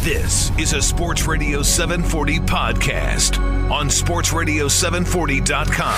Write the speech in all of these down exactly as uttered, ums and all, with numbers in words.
This is a Sports Radio seven forty podcast on sports radio seven forty dot com.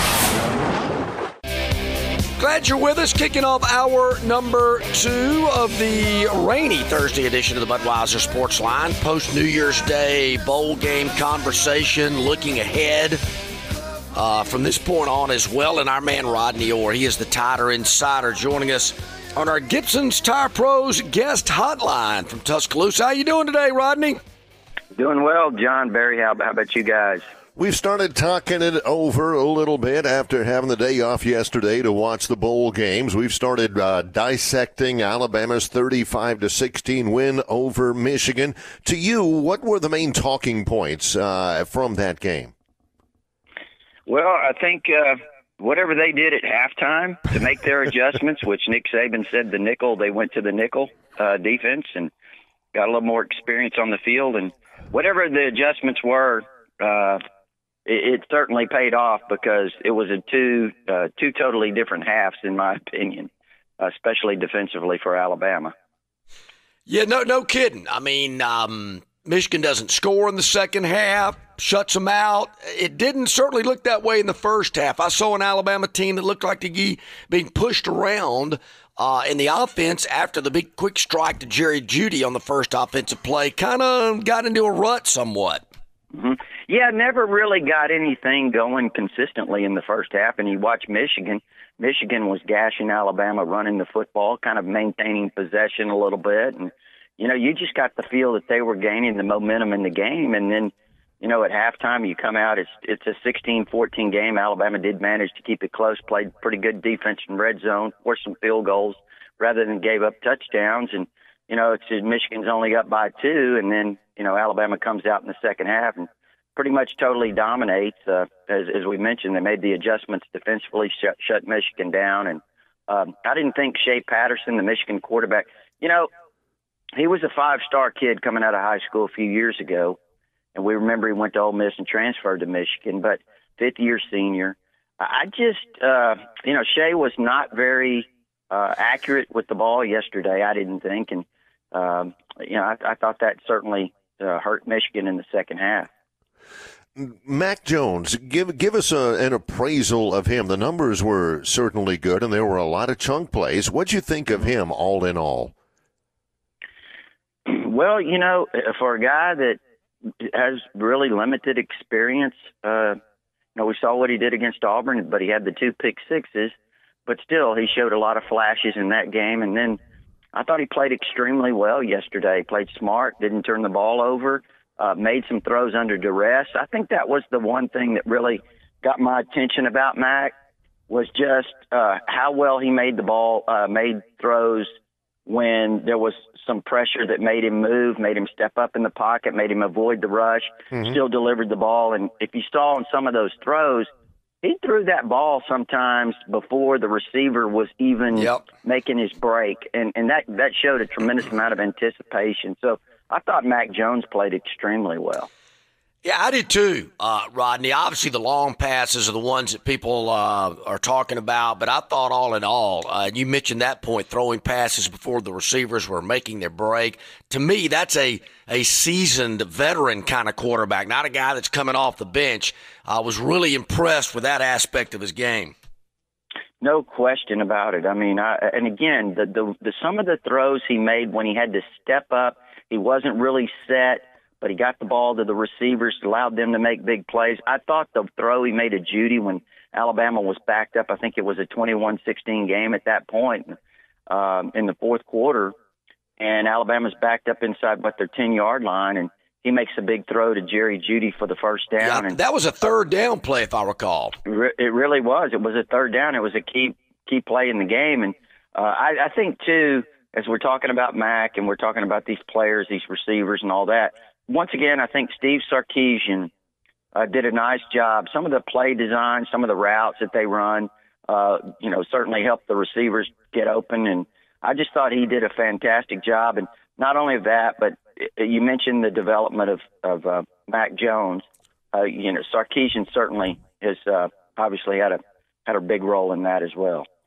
Glad you're with us. Kicking off hour number two of the rainy Thursday edition of the Budweiser Sports Line. Post-New Year's Day bowl game conversation, looking ahead uh, from this point on as well. And our man Rodney Orr, he is the Titer Insider, joining us on our Gibson's Tire Pros guest hotline from Tuscaloosa. How you doing today, Rodney? Doing well, John, Barry. How, how about you guys? We've started talking it over a little bit after having the day off yesterday to watch the bowl games. We've started uh, dissecting Alabama's thirty-five to sixteen win over Michigan. To you, what were the main talking points uh, from that game? Well, I think uh, whatever they did at halftime to make their adjustments, which Nick Saban said the nickel, they went to the nickel uh, defense and got a little more experience on the field. And whatever the adjustments were, uh, it certainly paid off because it was a two uh, two totally different halves, in my opinion, especially defensively for Alabama. Yeah, no, no kidding. I mean, um, Michigan doesn't score in the second half, shuts them out. It didn't certainly look that way in the first half. I saw an Alabama team that looked like to be being pushed around uh, in the offense after the big quick strike to Jerry Jeudy on the first offensive play. Kind of got into a rut somewhat. Mm-hmm. Yeah, never really got anything going consistently in the first half. And you watch Michigan. Michigan was gashing Alabama, running the football, kind of maintaining possession a little bit. And, you know, you just got the feel that they were gaining the momentum in the game. And then, you know, at halftime you come out, it's it's a sixteen fourteen game. Alabama did manage to keep it close, played pretty good defense in red zone, forced some field goals rather than gave up touchdowns. And, you know, it's Michigan's only up by two. And then, you know, Alabama comes out in the second half and pretty much totally dominates. Uh, as, as we mentioned, they made the adjustments defensively, shut, shut Michigan down. And um, I didn't think Shea Patterson, the Michigan quarterback, you know, he was a five-star kid coming out of high school a few years ago. And we remember he went to Ole Miss and transferred to Michigan, but fifth-year senior. I just, uh, you know, Shea was not very uh, accurate with the ball yesterday, I didn't think. And, um, you know, I, I thought that certainly uh, hurt Michigan in the second half. Mac Jones, give give us a, an appraisal of him. The numbers were certainly good, and there were a lot of chunk plays. What'd you think of him all in all? Well, you know, for a guy that has really limited experience, uh, you know, we saw what he did against Auburn, but he had the two pick sixes. But still, he showed a lot of flashes in that game. And then I thought he played extremely well yesterday. Played smart, didn't turn the ball over. Uh, made some throws under duress. I think that was the one thing that really got my attention about Mac was just uh, how well he made the ball, uh, made throws when there was some pressure that made him move, made him step up in the pocket, made him avoid the rush, mm-hmm. still delivered the ball. And if you saw in some of those throws, he threw that ball sometimes before the receiver was even yep. making his break. And, and that, that showed a tremendous amount of anticipation. So I thought Mac Jones played extremely well. Yeah, I did too, uh, Rodney. Obviously, the long passes are the ones that people uh, are talking about, but I thought all in all, uh, you mentioned that point, throwing passes before the receivers were making their break. To me, that's a, a seasoned veteran kind of quarterback, not a guy that's coming off the bench. I was really impressed with that aspect of his game. No question about it. I mean, I, and again, the, the, the some of the throws he made when he had to step up, he wasn't really set, but he got the ball to the receivers, allowed them to make big plays. I thought the throw he made to Jeudy when Alabama was backed up, I think it was a twenty-one sixteen game at that point um, in the fourth quarter, and Alabama's backed up inside, what, their ten-yard line, and he makes a big throw to Jerry Jeudy for the first down. Yeah, and that was a third down play, if I recall. It really was. It was a third down. It was a key key play in the game. And uh, I, I think, too, as we're talking about Mac and we're talking about these players, these receivers and all that, once again, I think Steve Sarkisian uh, did a nice job. Some of the play design, some of the routes that they run, uh, you know, certainly helped the receivers get open. And I just thought he did a fantastic job. And not only that, but you mentioned the development of, of uh, Mac Jones. Uh, you know, Sarkisian certainly has uh, obviously had a had a big role in that as well.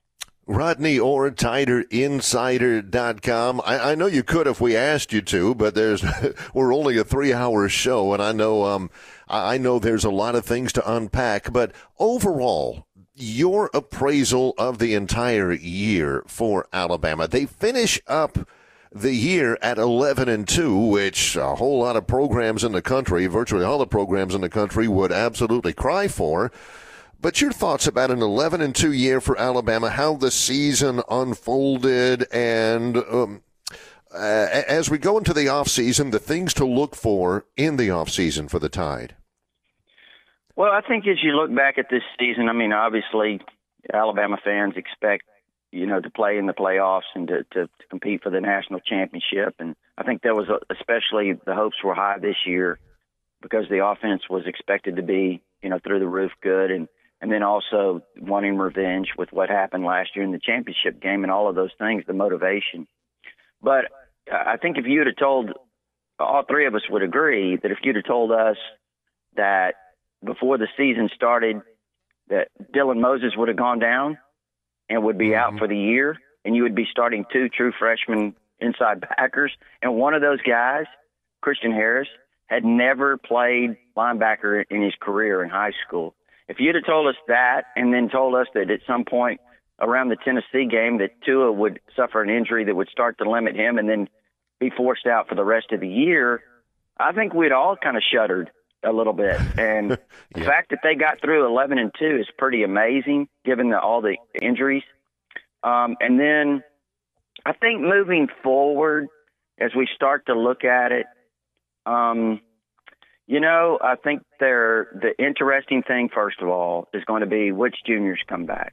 Rodney Orr, Tider Insider dot com. I, I know you could if we asked you to, but there's we're only a three-hour show, and I know um I know there's a lot of things to unpack. But overall, your appraisal of the entire year for Alabama. They finish up the year at eleven and two, which a whole lot of programs in the country, virtually all the programs in the country, would absolutely cry for. But your thoughts about an eleven and two year for Alabama, how the season unfolded, and um, uh, as we go into the offseason, the things to look for in the offseason for the Tide. Well, I think as you look back at this season, I mean, obviously Alabama fans expect, you know, to play in the playoffs and to, to, to compete for the national championship. And I think there was, a, especially the hopes were high this year because the offense was expected to be, you know, through the roof good. And, and then also wanting revenge with what happened last year in the championship game and all of those things, the motivation. But I think if you'd have told, all three of us would agree that if you'd have told us that before the season started that Dylan Moses would have gone down and would be out for the year, and you would be starting two true freshman inside backers, and one of those guys, Christian Harris, had never played linebacker in his career in high school. If you'd have told us that and then told us that at some point around the Tennessee game that Tua would suffer an injury that would start to limit him and then be forced out for the rest of the year, I think we'd all kind of shuddered a little bit. And yeah. The fact that they got through eleven and two is pretty amazing given the, all the injuries. Um, and then I think moving forward, as we start to look at it, um, you know, I think they're, the interesting thing, first of all, is going to be which juniors come back.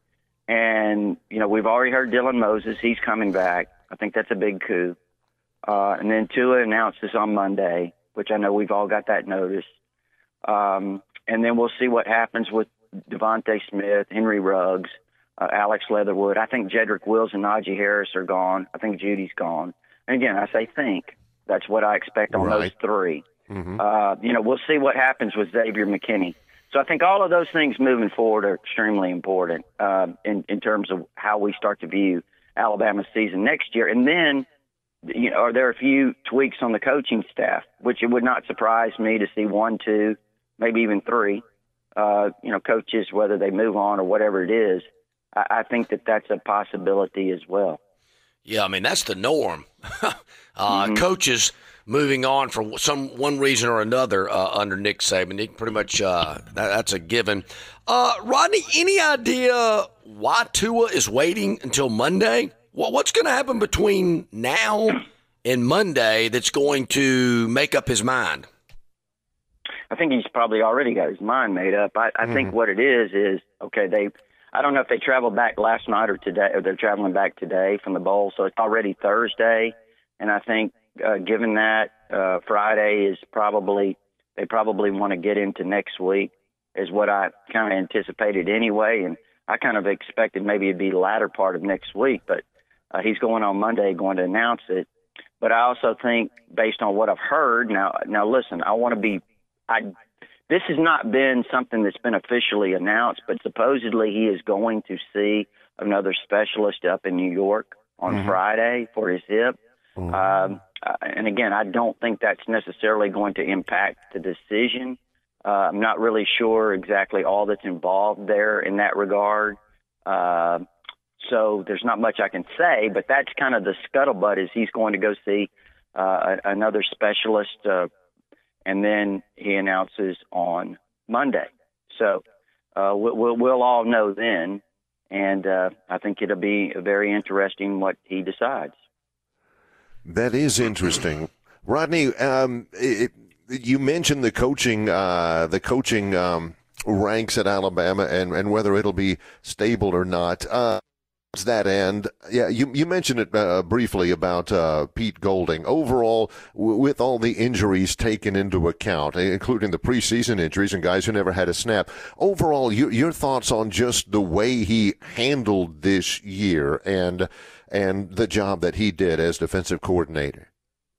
And, you know, we've already heard Dylan Moses. He's coming back. I think that's a big coup. Uh, and then Tua announced this on Monday, which I know we've all got that notice. Um, and then we'll see what happens with Devontae Smith, Henry Ruggs, uh, Alex Leatherwood. I think Jedrick Wills and Najee Harris are gone. I think Judy's gone. And again, I say think. That's what I expect on right. those three. Mm-hmm. Uh, you know, we'll see what happens with Xavier McKinney. So I think all of those things moving forward are extremely important uh, in, in terms of how we start to view Alabama's season next year. And then, you know, are there a few tweaks on the coaching staff, which it would not surprise me to see one, two, maybe even three, uh, you know, coaches, whether they move on or whatever it is. I, I think that that's a possibility as well. Yeah, I mean, that's the norm. uh, mm-hmm. Coaches moving on for some one reason or another uh, under Nick Saban. He pretty much uh, that, that's a given. Uh, Rodney, any idea why Tua is waiting until Monday? Well, what's going to happen between now and Monday that's going to make up his mind? I think he's probably already got his mind made up. I, I mm-hmm. think what it is is, okay, they I don't know if they traveled back last night or today, or they're traveling back today from the bowl, so it's already Thursday. And I think uh, given that uh, Friday is probably, they probably want to get into next week is what I kind of anticipated anyway. And I kind of expected maybe it'd be the latter part of next week, but uh, he's going on Monday, going to announce it. But I also think based on what I've heard, now, now listen, I want to be, I, this has not been something that's been officially announced, but supposedly he is going to see another specialist up in New York on mm-hmm. Friday for his hip. Mm-hmm. Um, uh, and again, I don't think that's necessarily going to impact the decision. Uh, I'm not really sure exactly all that's involved there in that regard. Uh, so there's not much I can say, but that's kind of the scuttlebutt is he's going to go see uh, another specialist, uh, and then he announces on Monday. So uh, we'll, we'll all know then, and uh, I think it'll be very interesting what he decides. That is interesting. Rodney, um, it, you mentioned the coaching uh, the coaching um, ranks at Alabama and, and whether it'll be stable or not. Uh, to that end, yeah, you, you mentioned it uh, briefly about uh, Pete Golding. Overall, w- with all the injuries taken into account, including the preseason injuries and guys who never had a snap, overall, you, your thoughts on just the way he handled this year and and the job that he did as defensive coordinator?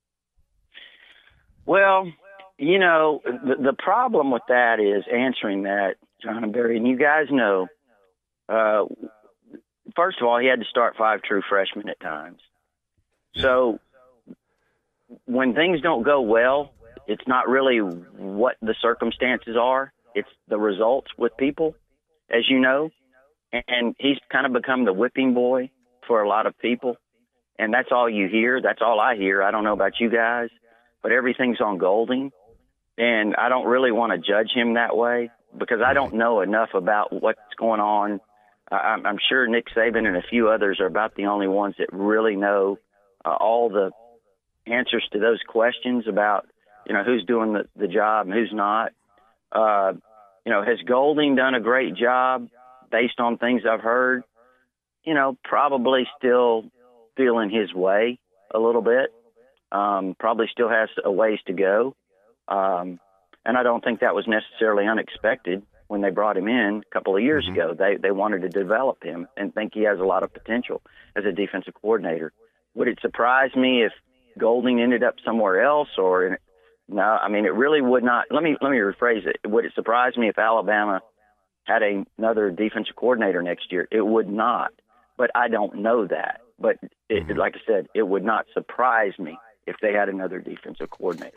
Well, you know, the, the problem with that is answering that, John and Barry, and you guys know, uh, first of all, he had to start five true freshmen at times. So when things don't go well, it's not really what the circumstances are. It's the results with people, as you know. And he's kind of become the whipping boy for a lot of people. And that's all you hear. That's all I hear. I don't know about you guys, but everything's on Golding. And I don't really want to judge him that way because I don't know enough about what's going on. I'm, I'm sure Nick Saban and a few others are about the only ones that really know uh, all the answers to those questions about, you know, who's doing the, the job and who's not. Uh, you know, has Golding done a great job based on things I've heard? You know, probably still feeling his way a little bit. Um, probably still has a ways to go. Um, and I don't think that was necessarily unexpected when they brought him in a couple of years mm-hmm. ago. They they wanted to develop him and think he has a lot of potential as a defensive coordinator. Would it surprise me if Golding ended up somewhere else? Or in, no, I mean, it really would not. Let me let me rephrase it. Would it surprise me if Alabama had a, another defensive coordinator next year? It would not. But I don't know that. But it, mm-hmm. like I said, it would not surprise me if they had another defensive coordinator.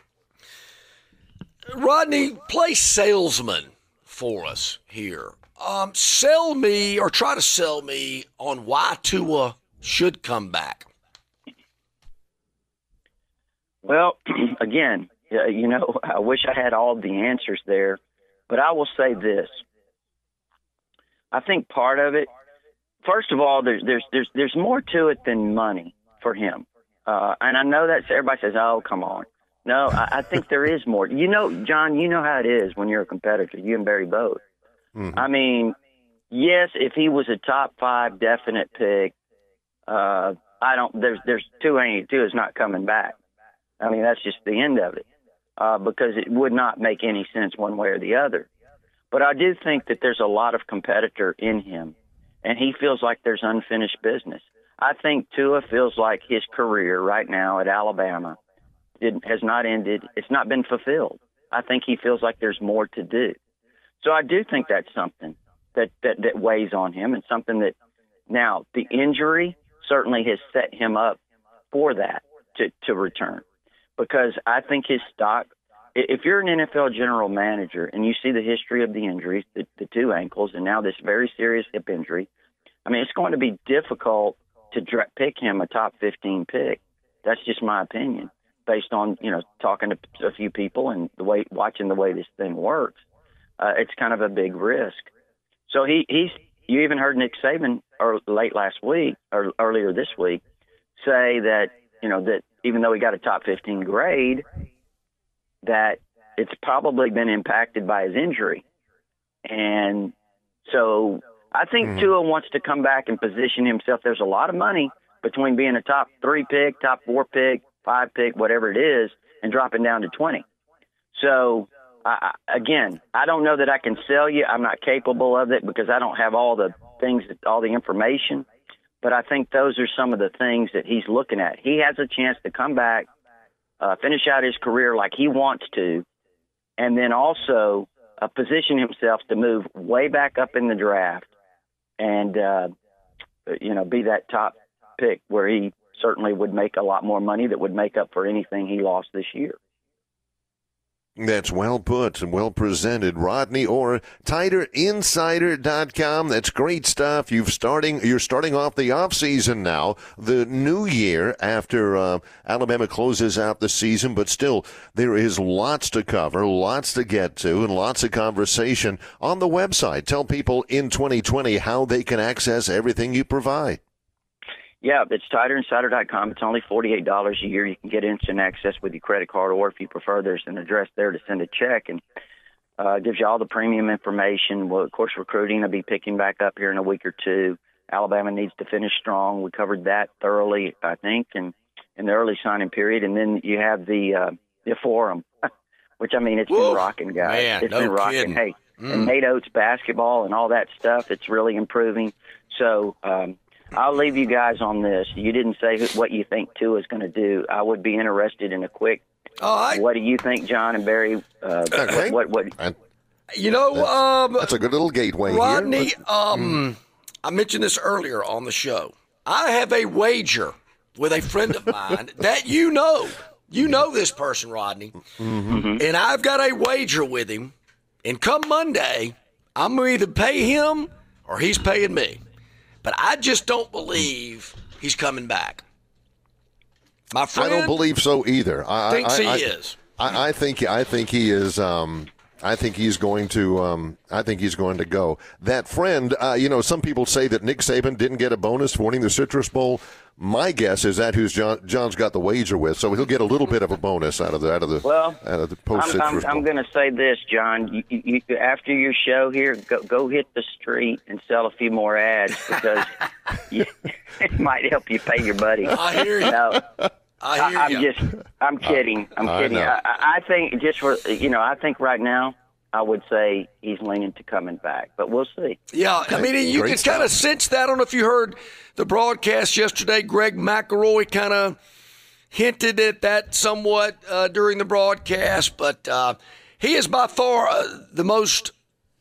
Rodney, play salesman for us here. Um, sell me or try to sell me on why Tua should come back. Well, again, you know, I wish I had all the answers there, but I will say this. I think part of it, first of all, there's there's there's there's more to it than money for him, uh, and I know that everybody says, "Oh, come on." No, I, I think there is more. You know, John, you know how it is when you're a competitor. You and Barry both. Mm-hmm. I mean, yes, if he was a top five definite pick, uh, I don't. There's there's two ain't two is not coming back. I mean, that's just the end of it, uh, because it would not make any sense one way or the other. But I do think that there's a lot of competitor in him, and he feels like there's unfinished business. I think Tua feels like his career right now at Alabama it has not ended. It's not been fulfilled. I think he feels like there's more to do. So I do think that's something that, that, that weighs on him and something that now the injury certainly has set him up for that to, to return. Because I think his stock, if you're an N F L general manager and you see the history of the injuries, the, the two ankles, and now this very serious hip injury, I mean, it's going to be difficult to dra- pick him a top fifteen pick. That's just my opinion, based on, you know, talking to a few people and the way, watching the way this thing works. Uh, it's kind of a big risk. So he, he's, you even heard Nick Saban or late last week or earlier this week say that, you know, that even though he got a top fifteen grade, that it's probably been impacted by his injury. And so I think mm-hmm. Tua wants to come back and position himself. There's a lot of money between being a top three pick, top four pick, five pick, whatever it is, and dropping down to twenty. So, I, again, I don't know that I can sell you. I'm not capable of it because I don't have all the things, all the information. But I think those are some of the things that he's looking at. He has a chance to come back, uh, finish out his career like he wants to, and then also uh, position himself to move way back up in the draft and, uh, you know, be that top pick where he certainly would make a lot more money that would make up for anything he lost this year. That's well put and well presented, Rodney Orr, Tider Insider dot com. That's great stuff. You've starting, you're starting off the offseason now, the new year after uh, Alabama closes out the season, but still there is lots to cover, lots to get to, and lots of conversation on the website. Tell people in twenty twenty how they can access everything you provide. Yeah, it's Tider Insider dot com. It's only forty-eight dollars a year. You can get instant access with your credit card, or if you prefer, there's an address there to send a check, and uh, gives you all the premium information. Well, of course, recruiting will be picking back up here in a week or two. Alabama needs to finish strong. We covered that thoroughly, I think, and in the early signing period. And then you have the uh, the forum, which, I mean, it's Woo, been rocking, guys. Man, it's no been rocking. kidding. Hey, mm. and Nate Oates basketball and all that stuff, it's really improving. So, um, I'll leave you guys on this. You didn't say what you think Tua is going to do. I would be interested in a quick. All right. What do you think, John and Barry? Uh, okay. What? What? what I, you know, that's, um, that's a good little gateway Rodney, here. Rodney, um, I mentioned this earlier on the show. I have a wager with a friend of mine that you know. You know this person, Rodney. Mm-hmm. And I've got a wager with him. And come Monday, I'm going to either pay him or he's paying me. But I just don't believe he's coming back. My friend, I don't believe so either. I, thinks I, he I, is. I, I think. I think he is. Um, I think he's going to. Um, I think he's going to go. That friend. Uh, you know, some people say that Nick Saban didn't get a bonus for winning the Citrus Bowl. My guess is that who's John, John's got the wager with, so he'll get a little bit of a bonus out of the out of the well, out of the post I'm, Citrus I'm, Bowl. I'm going to say this, John. You, you, you, after your show here, go, go hit the street and sell a few more ads because you, it might help you pay your buddy. I hear you. No, I hear I, I'm you. just. I'm kidding. I'm I kidding. know. I, I think just for you know, I think right now, I would say he's leaning to coming back, but we'll see. Yeah, I mean, you Great can kind of sense that. I don't know if you heard the broadcast yesterday. Greg McElroy kind of hinted at that somewhat uh, during the broadcast, but uh, he is by far uh, the most,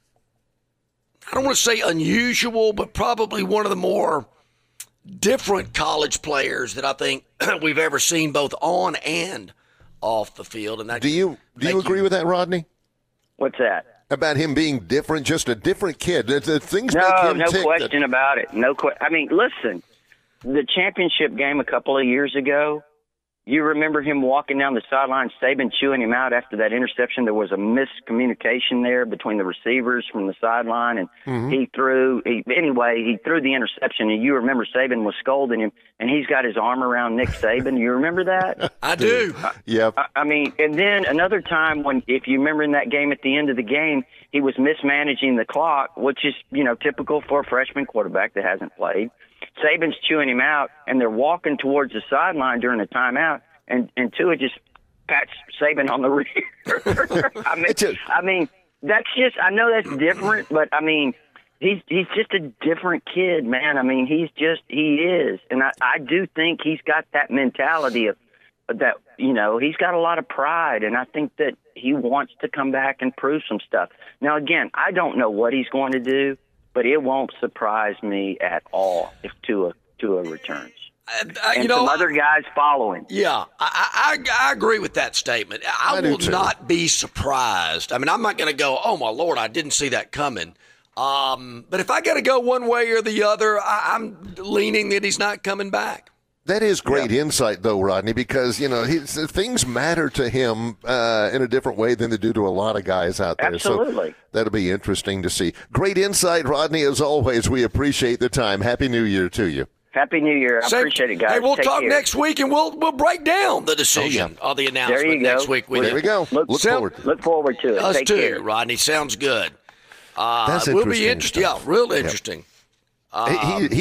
I don't want to say unusual, but probably one of the more different college players that I think we've ever seen both on and off the field. And that, do you do you thank agree you. with that, Rodney? What's that? About him being different, just a different kid. The, the things make No, him no tick question that, about it. No question. I mean, listen, the championship game a couple of years ago, you remember him walking down the sideline, Saban chewing him out after that interception. There was a miscommunication there between the receivers from the sideline, and mm-hmm. he threw. He, anyway, he threw the interception, and you remember Saban was scolding him, and he's got his arm around Nick Saban. You remember that? I do. Yep. I, I mean, and then another time when, if you remember in that game at the end of the game, he was mismanaging the clock, which is, you know, typical for a freshman quarterback that hasn't played. Saban's chewing him out, and they're walking towards the sideline during the timeout, and, and Tua just pats Saban on the rear. I mean, I mean, that's just, I know that's different, but, I mean, he's he's just a different kid, man. I mean, he's just, he is. And I, I do think he's got that mentality of that, you know, he's got a lot of pride, and I think that he wants to come back and prove some stuff. Now, again, I don't know what he's going to do, but it won't surprise me at all if Tua Tua returns. I, I, and you know, some other guys following. Yeah, I, I, I agree with that statement. I, I will do too. not be surprised. I mean, I'm not going to go, oh, my Lord, I didn't see that coming. Um, but if I got to go one way or the other, I, I'm leaning that he's not coming back. That is great Yeah. insight, though, Rodney, because, you know, he's, things matter to him uh, in a different way than they do to a lot of guys out there. Absolutely. So that'll be interesting to see. Great insight, Rodney, as always. We appreciate the time. Happy New Year to you. Happy New Year. I Same- appreciate it, guys. Hey, we'll Take talk care. next week, and we'll we'll break down the decision Oh, or the There announcement you go. next week. With There you. we go. Look- Look Sound- forward. Look forward to it. Us Take too, care. Rodney. Sounds good. Uh, That's we'll be interesting interesting. Yeah, stuff. real interesting. He- he-